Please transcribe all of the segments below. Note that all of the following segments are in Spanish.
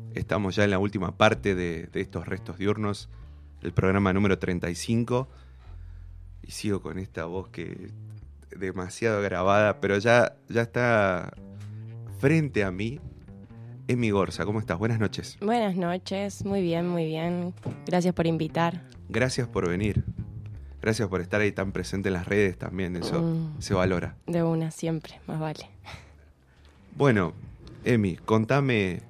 Estamos ya en la última parte de estos restos diurnos, el programa número 35. Y sigo con esta voz que demasiado grabada, pero ya está frente a mí. Emi Gorza, ¿cómo estás? Buenas noches. Buenas noches, muy bien, muy bien. Gracias por invitar. Gracias por venir. Gracias por estar ahí tan presente en las redes también, eso se valora. De una, siempre, más vale. Bueno, Emi, contame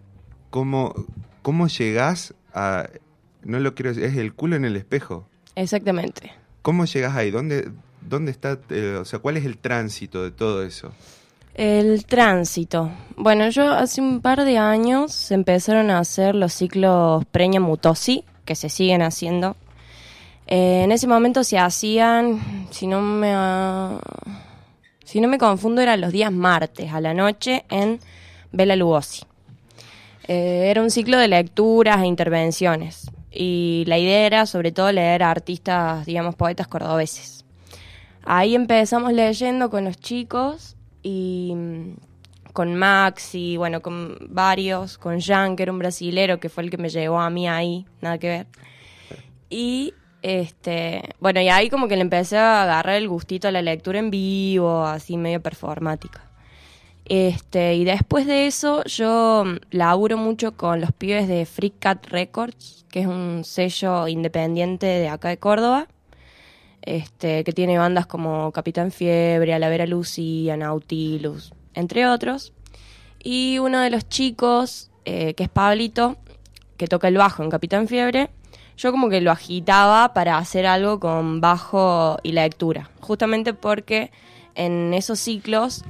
cómo llegás a... No lo quiero decir, es el culo en el espejo. Exactamente. ¿Cómo llegás ahí? ¿Dónde está? O sea, ¿cuál es el tránsito de todo eso? El tránsito. Bueno, yo hace un par de años se empezaron a hacer los ciclos Preña Mutosi, que se siguen haciendo. En ese momento se hacían, si no me confundo, eran los días martes a la noche en Bela Lugosi. Era un ciclo de lecturas e intervenciones. Y la idea era sobre todo leer a artistas, digamos, poetas cordobeses. Ahí empezamos leyendo con los chicos y con Maxi, bueno, con varios, con Jean, que era un brasilero, que fue el que me llevó a mí ahí, nada que ver. Y bueno, y ahí como que le empecé a agarrar el gustito a la lectura en vivo, así medio performática. Y después de eso yo laburo mucho con los pibes de Free Cat Records, que es un sello independiente de acá de Córdoba, que tiene bandas como Capitán Fiebre, Alavera Lucía, Nautilus, entre otros. Y uno de los chicos, que es Pablito, que toca el bajo en Capitán Fiebre, yo como que lo agitaba para hacer algo con bajo y lectura, justamente porque en esos ciclos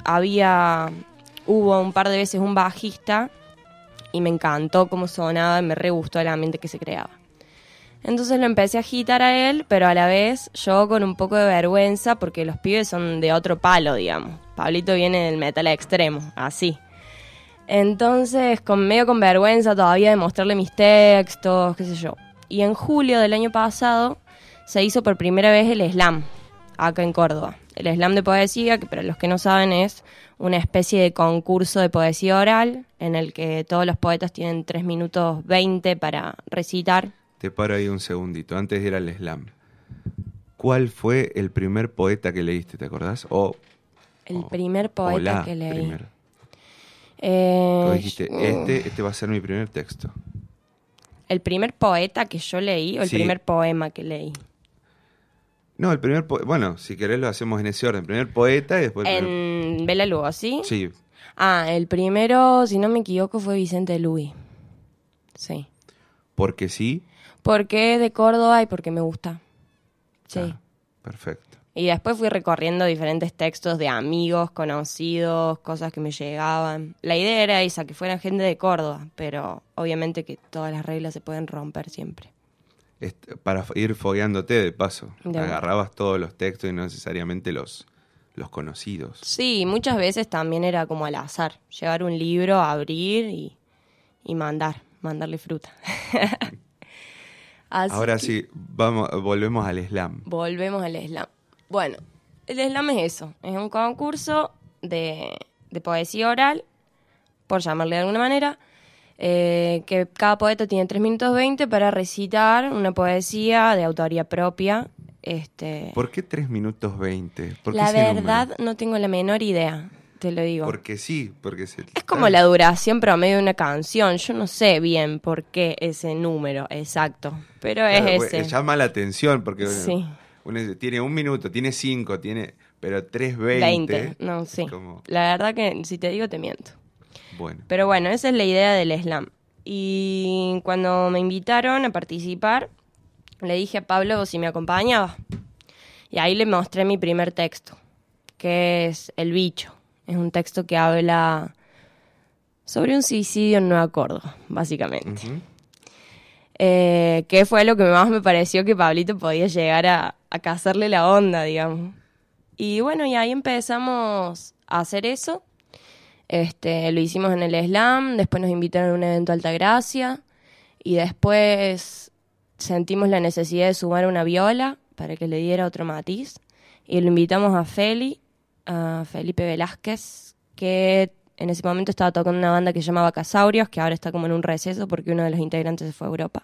hubo un par de veces un bajista y me encantó cómo sonaba y me re gustó el ambiente que se creaba. Entonces lo empecé a agitar a él, pero a la vez yo con un poco de vergüenza porque los pibes son de otro palo, digamos. Pablito viene del metal extremo, así. Entonces medio con vergüenza todavía de mostrarle mis textos, qué sé yo. Y en julio del año pasado se hizo por primera vez el slam, acá en Córdoba. El slam de poesía, que para los que no saben es una especie de concurso de poesía oral en el que todos los poetas tienen 3 minutos 20 para recitar. Te paro ahí un segundito, antes de ir al slam. ¿Cuál fue el primer poeta que leíste, te acordás? El primer poeta que leí. Primero. Dijiste, este va a ser mi primer texto. ¿El primer poeta que yo leí o el primer poema que leí? No, el primer bueno, si querés lo hacemos en ese orden. Primer poeta y después... ¿En Bela Lugosi? Sí. El primero, si no me equivoco, fue Vicente Luis. Sí. ¿Por qué sí? Porque es de Córdoba y porque me gusta. Sí. Perfecto. Y después fui recorriendo diferentes textos de amigos, conocidos, cosas que me llegaban. La idea era esa, que fueran gente de Córdoba, pero obviamente que todas las reglas se pueden romper siempre. Para ir fogueándote de paso. Agarrabas todos los textos y no necesariamente los conocidos. Sí, muchas veces también era como al azar. Llevar un libro, abrir y mandarle fruta. Ahora sí, volvemos al slam. Volvemos al slam. Bueno, el slam es eso. Es un concurso de poesía oral, por llamarle de alguna manera, que cada poeta tiene 3 minutos 20 para recitar una poesía de autoría propia. ¿Por qué 3 minutos 20? La verdad no tengo la menor idea, te lo digo. Porque sí, porque es como la duración promedio de una canción. Yo no sé bien por qué ese número exacto, pero es ese. Llama la atención porque sí. Uno tiene 1 minuto, tiene 5, pero 3:20. No, sí. La verdad que si te digo te miento. Bueno. Pero bueno, esa es la idea del slam. Y cuando me invitaron a participar, le dije a Pablo si me acompañaba. Y ahí le mostré mi primer texto, que es El bicho. Es un texto que habla sobre un suicidio en Nueva Córdoba, básicamente. Uh-huh. Que fue lo que más me pareció que Pablito podía llegar a cazarle la onda, digamos. Y bueno, y ahí empezamos a hacer eso. Lo hicimos en el slam, después nos invitaron a un evento Altagracia y después sentimos la necesidad de sumar una viola para que le diera otro matiz y lo invitamos a Felipe Velázquez, que En ese momento estaba tocando una banda que se llamaba Casaurios, que ahora está como en un receso porque uno de los integrantes se fue a Europa.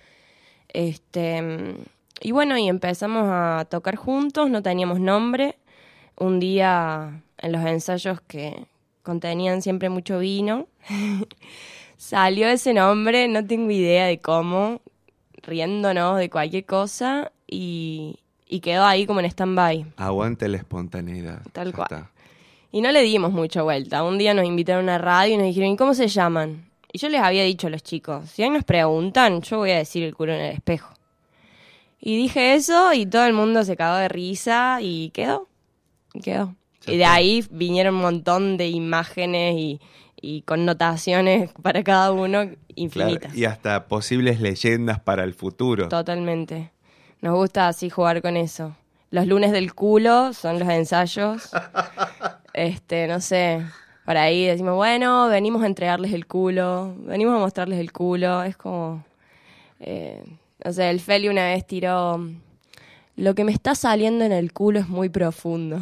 Y bueno, y empezamos a tocar juntos, no teníamos nombre. Un día en los ensayos que contenían siempre mucho vino, salió ese nombre, no tengo idea de cómo, riéndonos de cualquier cosa y quedó ahí como en stand-by. Aguante la espontaneidad. Tal Ya cual. está. Y no le dimos mucha vuelta. Un día nos invitaron a una radio y nos dijeron, ¿y cómo se llaman? Y yo les había dicho a los chicos, si hoy nos preguntan, yo voy a decir el culo en el espejo. Y dije eso y todo el mundo se cagó de risa y quedó. Ya Y de está. ahí vinieron un montón de imágenes y connotaciones para cada uno Claro, infinitas. y hasta posibles leyendas para el futuro. Totalmente. Nos gusta así jugar con eso. Los lunes del culo son los ensayos. No sé, por ahí decimos, bueno, venimos a entregarles el culo, venimos a mostrarles el culo. Es como, no sé, el Feli una vez tiró, lo que me está saliendo en el culo es muy profundo.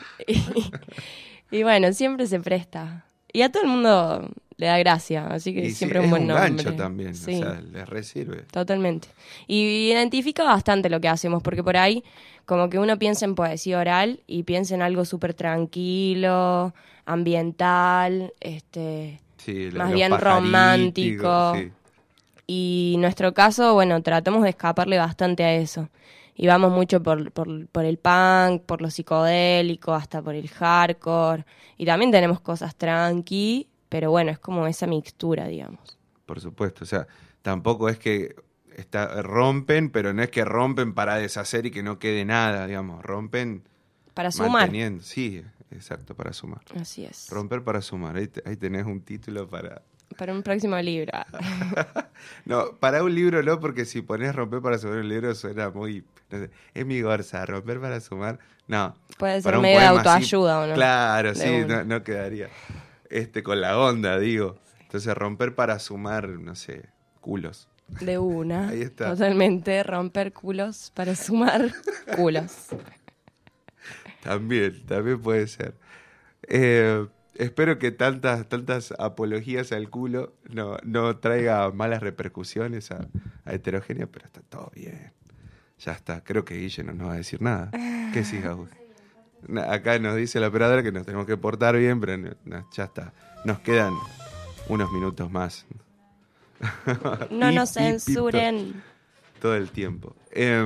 y bueno, siempre se presta. Y a todo el mundo le da gracia, así que Y sí, siempre es un buen un nombre. gancho también, Sí. o sea, les resirve. Totalmente. Y identifica bastante lo que hacemos, porque por ahí como que uno piensa en poesía oral y piensa en algo súper tranquilo, ambiental, Sí, más los bien pajaríticos, romántico. sí. Y en nuestro caso, bueno, tratamos de escaparle bastante a eso. Y vamos mucho por el punk, por lo psicodélico, hasta por el hardcore. Y también tenemos cosas tranqui, pero bueno, es como esa mixtura, digamos. Por supuesto, o sea, tampoco es que rompen, pero no es que rompen para deshacer y que no quede nada, digamos, rompen Para sumar. manteniendo, sí, exacto, para sumar. Así es. Romper para sumar, ahí tenés un título Para un próximo libro. No, para un libro no, porque si pones romper para sumar un libro suena muy, no sé, es mi gorza, romper para sumar, no. Puede ser Para un medio de poema así, autoayuda, ¿o no? claro, De sí, una. no quedaría con la onda, digo. Entonces romper para sumar, no sé, culos. De una. Ahí está. Totalmente. Romper culos para sumar culos. También puede ser. Espero que tantas apologías al culo no traiga malas repercusiones a Heterogénea, pero está todo bien. Ya está. Creo que Guille no nos va a decir nada. ¿Qué sí, Agus? Acá nos dice la operadora que nos tenemos que portar bien, pero ya está. Nos quedan unos minutos más. No Pip, nos pip, pip, censuren. todo el tiempo.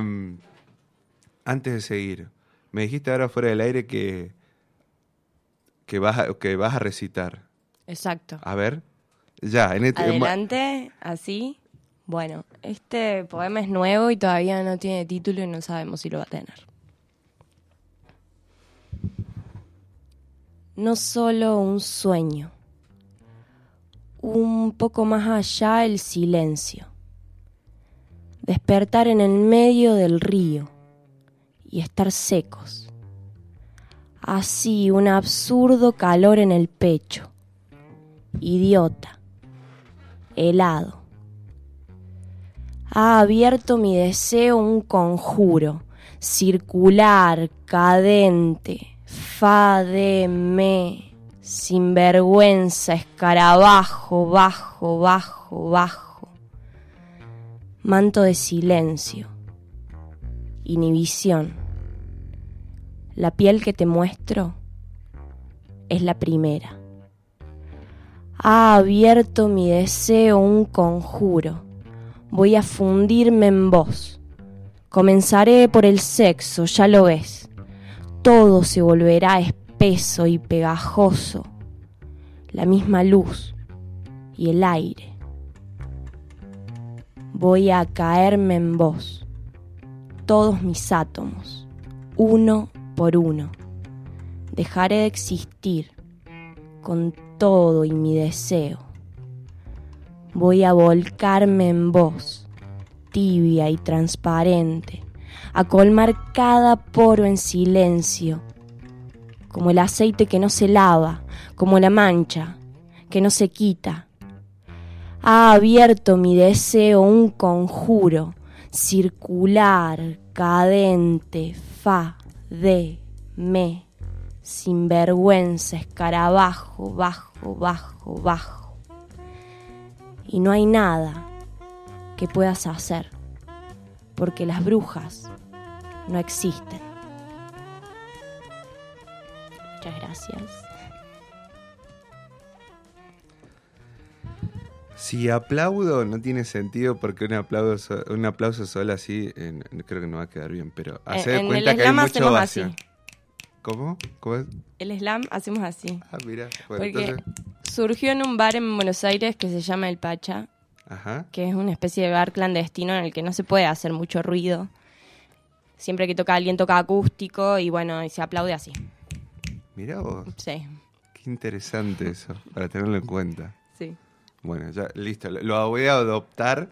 Antes de seguir, me dijiste ahora fuera del aire que vas a recitar. Exacto. A ver, ya, Adelante, así. Bueno, este poema es nuevo y todavía no tiene título y no sabemos si lo va a tener. No solo un sueño, un poco más allá el silencio. Despertar en el medio del río y estar secos. Así, un absurdo calor en el pecho. Idiota. Helado. Ha abierto mi deseo un conjuro, circular, cadente, fa, de, me, sinvergüenza, escarabajo, bajo, bajo, bajo. Manto de silencio, inhibición. La piel que te muestro es la primera. Ha abierto mi deseo un conjuro. Voy a fundirme en vos. Comenzaré por el sexo, ya lo ves. Todo se volverá espeso y pegajoso. La misma luz y el aire. Voy a caerme en vos. Todos mis átomos, uno por uno. Dejaré de existir con todo y mi deseo. Voy a volcarme en vos, tibia y transparente, a colmar cada poro en silencio, como el aceite que no se lava, como la mancha que no se quita. Ha abierto mi deseo un conjuro, circular, cadente, fa, de, me, sinvergüenza, escarabajo, bajo, bajo, bajo. Y no hay nada que puedas hacer, porque las brujas no existen. Muchas gracias. Si aplaudo no tiene sentido porque un aplauso solo así creo que no va a quedar bien, pero hacer cuenta que hay mucha ovación. ¿Cómo? ¿Cómo es? El slam hacemos así. Ah, mira. Bueno, porque surgió en un bar en Buenos Aires que se llama El Pacha, ajá, que es una especie de bar clandestino en el que no se puede hacer mucho ruido. Siempre que toca alguien toca acústico y bueno, y se aplaude así. Mirá vos. Sí. Qué interesante eso, para tenerlo en cuenta. Sí. Bueno, ya listo. Lo voy a adoptar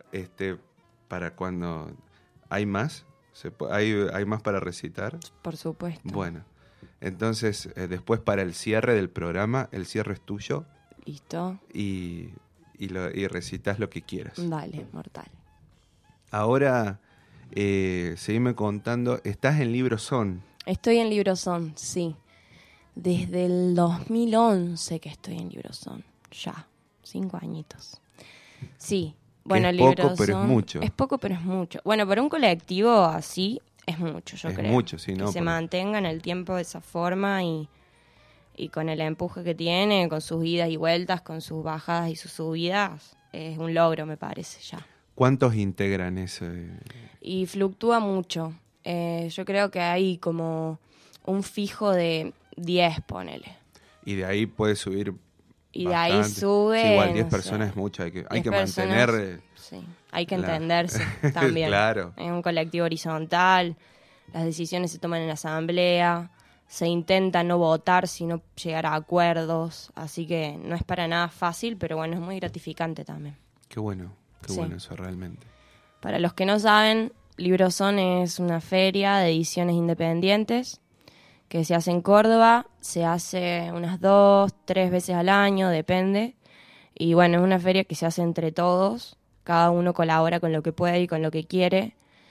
para cuando hay más. ¿Hay más para recitar? Por supuesto. Bueno, entonces después para el cierre del programa, el cierre es tuyo. Listo. Y recitas lo que quieras. Dale, mortal. Ahora, seguime contando. ¿Estás en Librozón? Estoy en Librozón, sí. Desde el 2011 que estoy en Librozón. Ya, 5 añitos. Sí. Bueno, es poco, pero es mucho. Es poco, pero es mucho. Bueno, para un colectivo así es mucho, yo creo. Es mucho, sí, ¿no? Que se mantenga en el tiempo de esa forma y con el empuje que tiene, con sus idas y vueltas, con sus bajadas y sus subidas, es un logro, me parece, ya. ¿Cuántos integran ese? Y fluctúa mucho. Yo creo que hay como un fijo de 10, ponele. Y de ahí puede subir. Y bastante. De ahí sube. Sí, igual 10 personas es mucho, hay que mantener. Sí, hay que entenderse también. Claro. Es un colectivo horizontal, las decisiones se toman en asamblea, se intenta no votar, sino llegar a acuerdos, así que no es para nada fácil, pero bueno, es muy gratificante también. Qué bueno eso realmente. Para los que no saben, Librozón es una feria de ediciones independientes que se hace en Córdoba, se hace unas 2, 3 veces al año, depende. Y bueno, es una feria que se hace entre todos, cada uno colabora con lo que puede y con lo que quiere.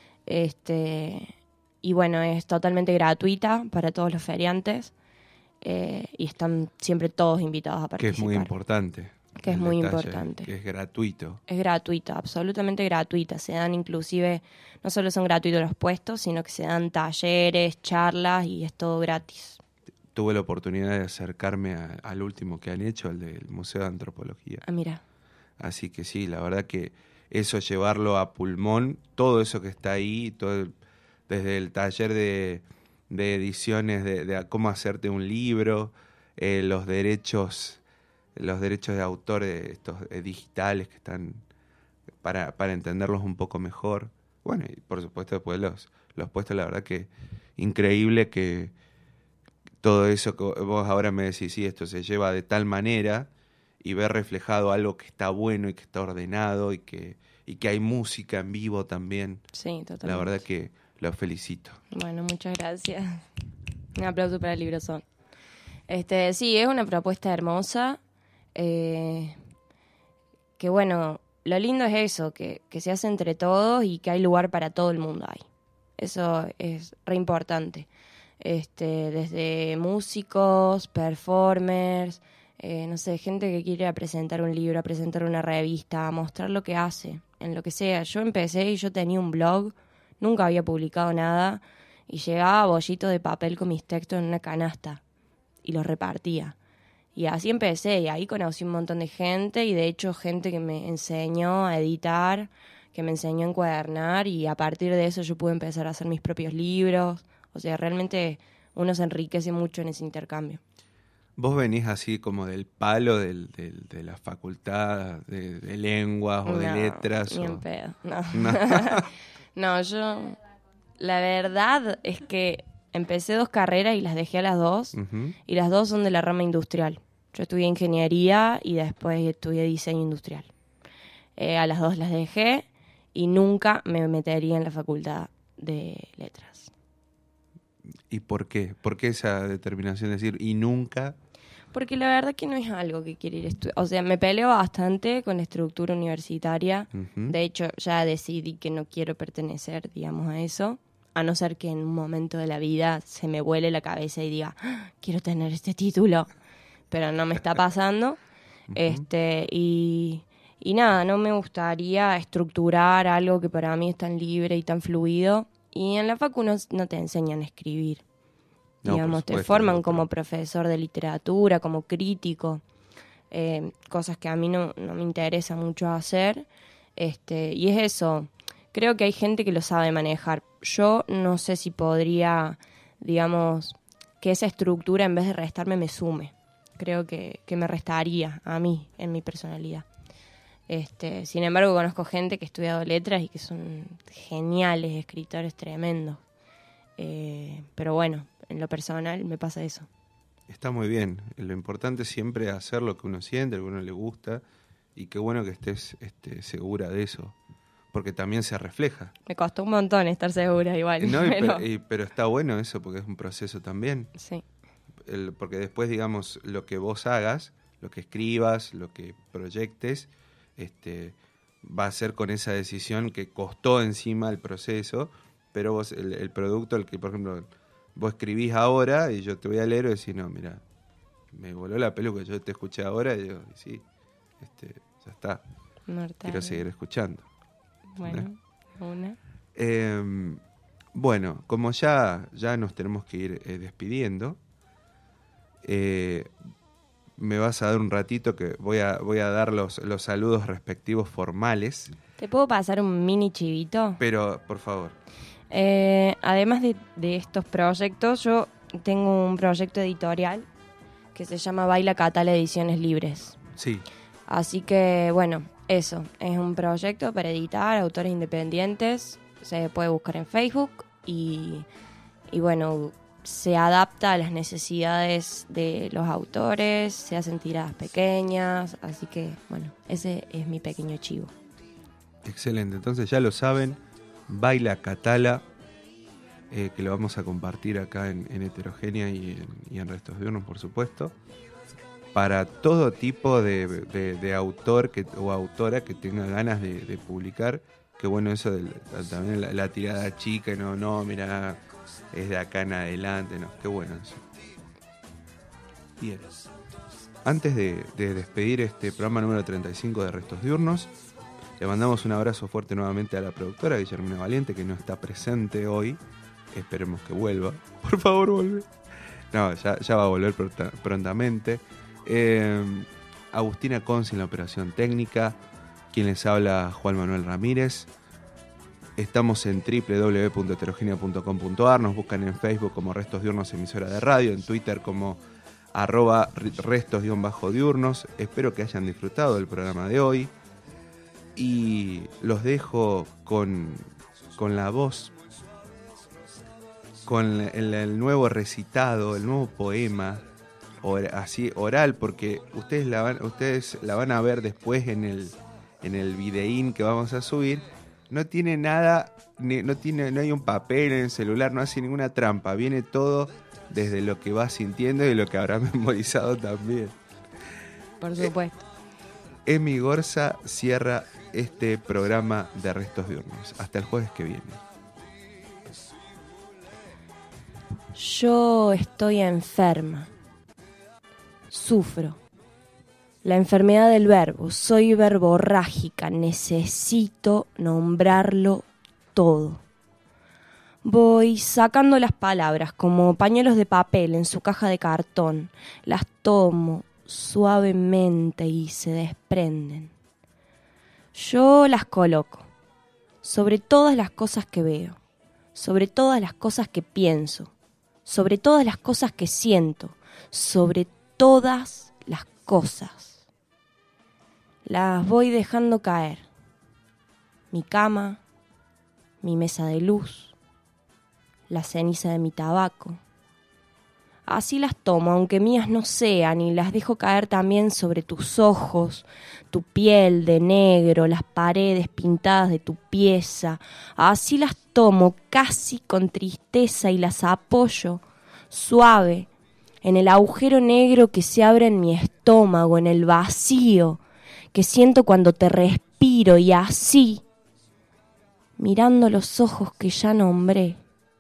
Y bueno, es totalmente gratuita para todos los feriantes y están siempre todos invitados a participar. Que es muy importante. Que es muy importante. Que es gratuito. Es gratuita, absolutamente gratuita. Se dan inclusive, no solo son gratuitos los puestos, sino que se dan talleres, charlas y es todo gratis. Tuve la oportunidad de acercarme al último que han hecho, al del Museo de Antropología. Ah, mira. Así que sí, la verdad que eso, llevarlo a pulmón, todo eso que está ahí, desde el taller de ediciones, de cómo hacerte un libro, los derechos de autor de estos digitales que están para entenderlos un poco mejor. Bueno, y por supuesto después los puestos, la verdad que increíble que todo eso que vos ahora me decís, sí, esto se lleva de tal manera y ver reflejado algo que está bueno y que está ordenado y que hay música en vivo también. Sí, totalmente. La verdad que los felicito. Bueno, muchas gracias. Un aplauso para el Librozón. Sí, es una propuesta hermosa. Que bueno, lo lindo es eso, que se hace entre todos y que hay lugar para todo el mundo ahí. Eso es re importante. Desde músicos, performers, no sé, gente que quiere presentar un libro, a presentar una revista, a mostrar lo que hace, en lo que sea. Yo empecé y yo tenía un blog, nunca había publicado nada y llegaba bollito de papel con mis textos en una canasta y los repartía. Y así empecé, y ahí conocí un montón de gente, y de hecho gente que me enseñó a editar, que me enseñó a encuadernar, y a partir de eso yo pude empezar a hacer mis propios libros. O sea, realmente uno se enriquece mucho en ese intercambio. ¿Vos venís así como del palo de la facultad de lenguas o de letras? Ni en pedo, no. No, yo... La verdad es que empecé 2 carreras y las dejé a las 2, uh-huh. Y las 2 son de la rama industrial. Yo estudié ingeniería y después estudié diseño industrial. A las 2 las dejé y nunca me metería en la facultad de letras. ¿Y por qué? ¿Por qué esa determinación de decir y nunca? Porque la verdad que no es algo que quiero ir a estudiar. O sea, me peleo bastante con la estructura universitaria. Uh-huh. De hecho, ya decidí que no quiero pertenecer, digamos, a eso. a no ser que en un momento de la vida se me vuele la cabeza y diga, "Ah, quiero tener este título", pero no me está pasando. Y nada, no me gustaría estructurar algo que para mí es tan libre y tan fluido. Y en la facu no te enseñan a escribir. No, Digamos, por supuesto, te forman no, como profesor de literatura, como crítico, cosas que a mí no me interesa mucho hacer. Y es eso, creo que hay gente que lo sabe manejar. Yo no sé si podría, digamos, que esa estructura en vez de restarme me sume. Creo que me restaría a mí, en mi personalidad. Sin embargo, conozco gente que ha estudiado letras y que son geniales, escritores tremendos. Pero bueno, en lo personal me pasa eso. Está muy bien. Lo importante es siempre hacer lo que uno siente, lo que uno le gusta, y qué bueno que estés segura de eso, porque también se refleja. Me costó un montón estar segura igual. No, pero está bueno eso, porque es un proceso también. Sí. Porque después, digamos, lo que vos hagas, lo que escribas, lo que proyectes, va a ser con esa decisión que costó encima el proceso, pero vos, el producto, el que, por ejemplo, vos escribís ahora y yo te voy a leer y decís, no, mira, me voló la peluca, yo te escuché ahora y digo, sí, ya está, Mortal. quiero seguir escuchando. Bueno, una. Bueno, como ya nos tenemos que ir despidiendo, me vas a dar un ratito que voy a dar los saludos respectivos formales. ¿Te puedo pasar un mini chivito? Pero, por favor. Además de estos proyectos, yo tengo un proyecto editorial que se llama Baila Catala Ediciones Libres. Sí. Así que, bueno, eso. Es un proyecto para editar autores independientes. Se puede buscar en Facebook y bueno, se adapta a las necesidades de los autores, se hacen tiradas pequeñas. Así que, bueno, ese es mi pequeño chivo. Excelente. Entonces ya lo saben, Baila Catala, que lo vamos a compartir acá en Heterogénea y en Restos Diurnos, por supuesto, para todo tipo de autor o autora que tenga ganas de publicar. Qué bueno eso también la tirada chica, no, mira, es de acá en adelante, no, qué bueno eso. Bien. Antes de despedir este programa número 35 de Restos Diurnos, le mandamos un abrazo fuerte nuevamente a la productora Guillermina Valiente, que no está presente hoy. Esperemos que vuelva. Por favor, vuelve. No, ya va a volver prontamente. Agustina Conci en la operación técnica. Quien les habla, Juan Manuel Ramírez. Estamos en www.heterogenia.com.ar. Nos buscan en Facebook como Restos Diurnos emisora de radio, en Twitter como @restos_diurnos. Espero que hayan disfrutado del programa de hoy. Y los dejo con la voz, con el nuevo recitado, el nuevo poema, así oral, porque ustedes la van a ver después en el videín que vamos a subir. No tiene nada, no hay un papel en el celular, no hace ninguna trampa, viene todo desde lo que vas sintiendo y lo que habrás memorizado también. Por supuesto. Emi Gorza cierra este programa de Restos Diurnos. Hasta el jueves que viene. Yo estoy enferma. Sufro. La enfermedad del verbo. Soy verborrágica. Necesito nombrarlo todo. Voy sacando las palabras como pañuelos de papel en su caja de cartón. Las tomo suavemente y se desprenden. Yo las coloco sobre todas las cosas que veo, sobre todas las cosas que pienso, sobre todas las cosas que siento, sobre todas las cosas. Las voy dejando caer. Mi cama, mi mesa de luz, la ceniza de mi tabaco. Así las tomo, aunque mías no sean, y las dejo caer también sobre tus ojos, tu piel de negro, las paredes pintadas de tu pieza. Así las tomo casi con tristeza y las apoyo, suave, en el agujero negro que se abre en mi estómago, en el vacío que siento cuando te respiro, y así, mirando los ojos que ya nombré,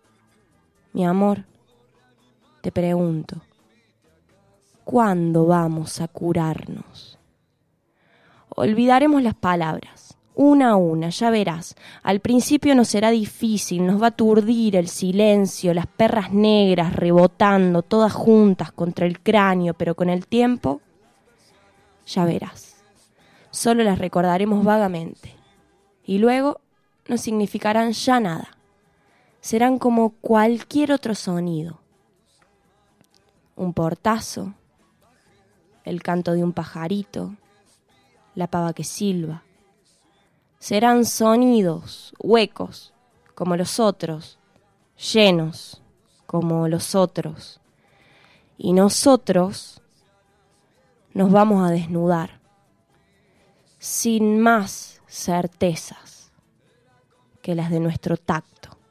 Mi amor, te pregunto, ¿cuándo vamos a curarnos? Olvidaremos las palabras, una a una, ya verás. Al principio nos será difícil, nos va a aturdir el silencio, las perras negras rebotando, todas juntas contra el cráneo, pero con el tiempo, ya verás. Solo las recordaremos vagamente. Y luego no significarán ya nada. Serán como cualquier otro sonido. Un portazo, el canto de un pajarito, la pava que silba. Serán sonidos huecos como los otros, llenos como los otros. Y nosotros nos vamos a desnudar, sin más certezas que las de nuestro tacto.